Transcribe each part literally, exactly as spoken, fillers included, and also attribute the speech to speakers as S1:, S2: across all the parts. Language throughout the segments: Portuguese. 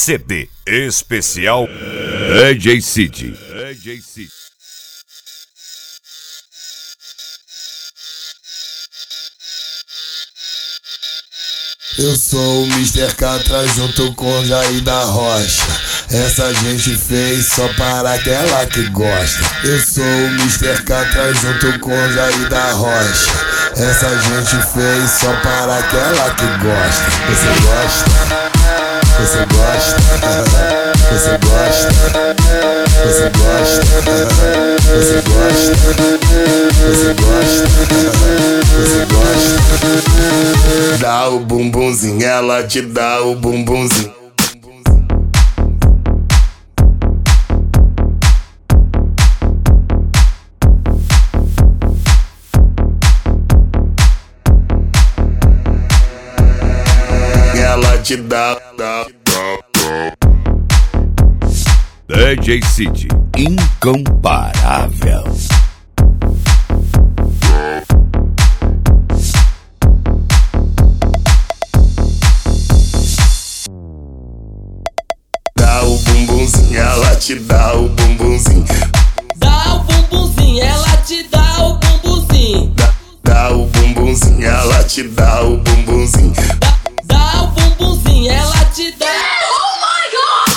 S1: C D especial D J City. D J City.
S2: Eu sou o mister Catra junto com Jair da Rocha. Essa gente fez só para aquela que gosta. Eu sou o mister Catra junto com Jair da Rocha. Essa gente fez só para aquela que gosta. Você gosta? Você gosta? Você gosta? Você gosta? Você gosta? Você gosta? Você gosta? Dá o bumbumzinho, ela te dá o bumbumzinho. Ela te dá, dá, dá.
S1: D J City, incomparável.
S2: Dá o bumbumzinho, ela te dá o bumbumzinho.
S3: Dá o bumbumzinho, ela te dá o bumbumzinho.
S2: Dá, dá o bumbumzinho, ela te dá o bumbumzinho.
S3: Dá, dá o bumbumzinho, ela te dá. Oh my God!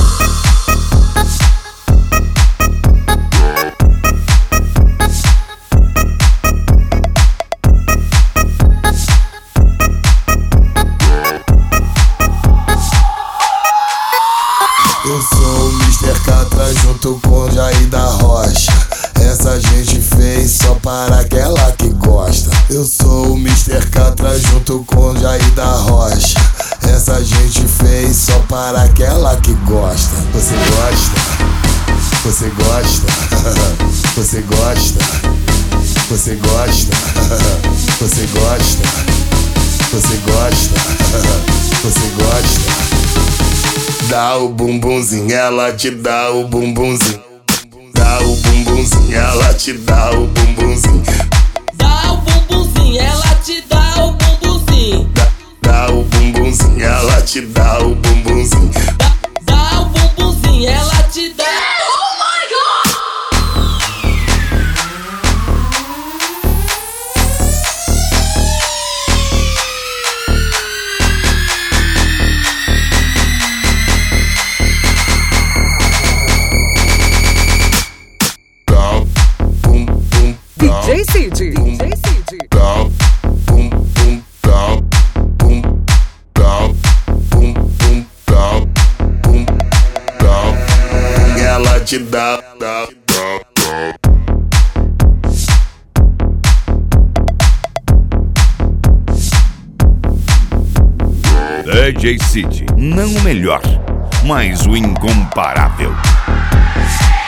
S2: Eu sou o mister Catra junto com Jair da Rocha. Essa gente fez só para aquela que gosta. Eu sou o mister Catra junto com Jair da Rocha. Essa gente fez só para aquela que gosta. Você gosta? Você gosta? Você gosta? Você gosta? Você gosta? Você gosta? Você gosta? Dá o bumbumzinho, ela te dá o bumbumzinho. Dá o bumbumzinho, ela te dá o bumbumzinho.
S3: Dá o bumbumzinho, ela te dá o bumbumzinho.
S2: Dá, dá o bumbumzinho, ela te dá o bumbumzinho.
S3: Dá, dá o bumbumzinho, ela te dá. Oh my God!
S2: Dá, bum, bum, dá,
S4: D J City. D J City.
S2: dá, bum, bum, dá, bum, dá, bum, bum, dá, bum, dá. Ela te dá, dá, dá, dá.
S1: D J City, não o melhor, mas o incomparável.